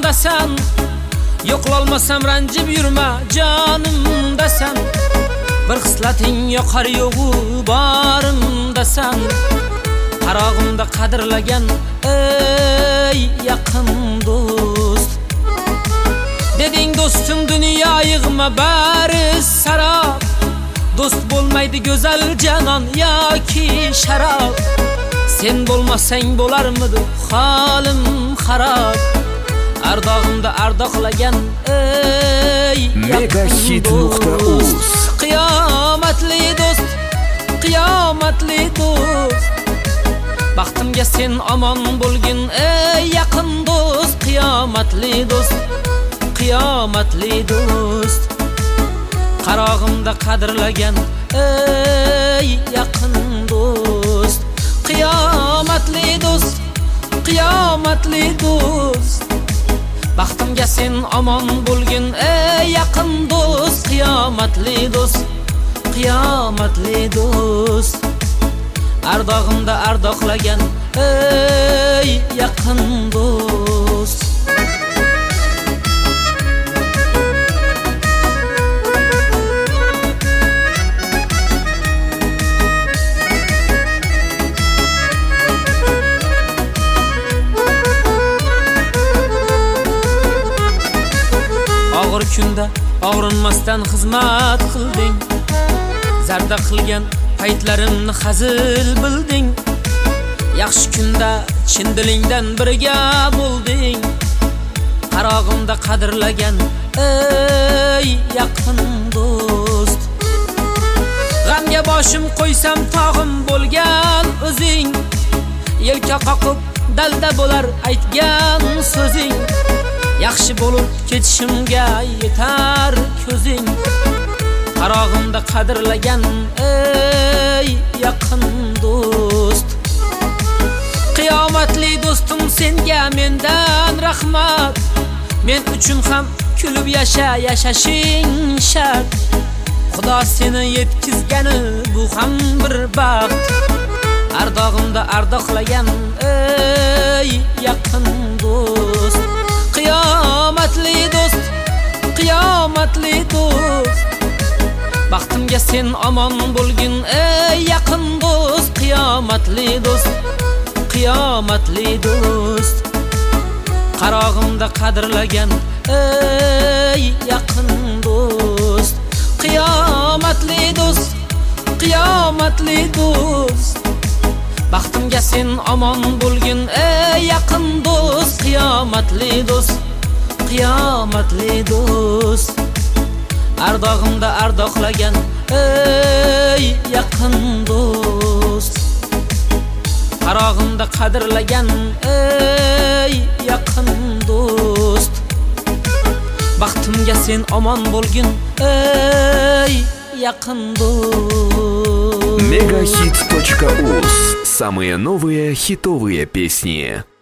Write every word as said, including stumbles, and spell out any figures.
sen, yo'qolmasam ranjib yurma jonimda sen. Bir xislating yoqar yo'g'u borimda sen. Qarog'imda qadrlagan ey yaqin do'st. Deding do'stim dunyo yig'ma bari sarob. Do'st bo'lmaydi go'zal janon yoki sharob. Sen bo'lmasang bo'larmidi holim xarob. Ardog'imda ardoqlagan ey megahit nuqta uz. Qiyomatli do'st, qiyomatli do'st. Baxtimga sen omon bo'lgin ey yaqin do'st. Qiyomatli do'st, qiyomatli do'st. Qarog'imda qadrlagan ey yaqin do'st. Qiyomatli do'st, qiyomatli do'st. Baxtimga sen omon bo'lgin ey yaqin do'st. Qiyomatli do'st, qiyomatli do'st. Ardog'imda ardoqlagan ey yaqin do'st. Og'ir kunda og'rinmasdan xizmat qilding. Zarda qilgan paytlarimni hazil bilding. Yaxshi kunda chin dilingdan birga bo'lding. Qarog'imda qadrlagan ey yaqin do'st. G'amga boshim qo'ysam tog'im bo'lgan o'zing. Yelka qoqib dalda bo'lar aytgan so'zing. Yaxshi bo'lib ketishimga yetar ko'zing. Qarog'imda qadrlagan ey yaqin do'st. Qiyomatli do'stim senga mendan rahmat. Men uchun ham kulib yasha, yashashing shart. Xudo seni yetkizgani bu ham bir baxt. Ardog'imda ardoqlagan ey yaqin do'st. Qiyomatli do'st, qiyomatli do'st. Baxtimga sen omon bo'lgin ey yaqin do'st. Qiyomatli do'st, qiyomatli do'st. Qarog'imda qadrlagan ey yaqin do'st. Qiyomatli do'st, qiyomatli do'st. Baxtimga sen omon bo'lgin ey yaqin do'st. Qiyomatli do'st, qiyomatli do'st. Ardog'imda ardoqlagan ey yaqin do'st. Qarog'imda qadrlagan ey yaqin do'st. Baxtimga sen omon bo'lgin ey yaqin do'st. megahit точка уз. Самые новые хитовые песни.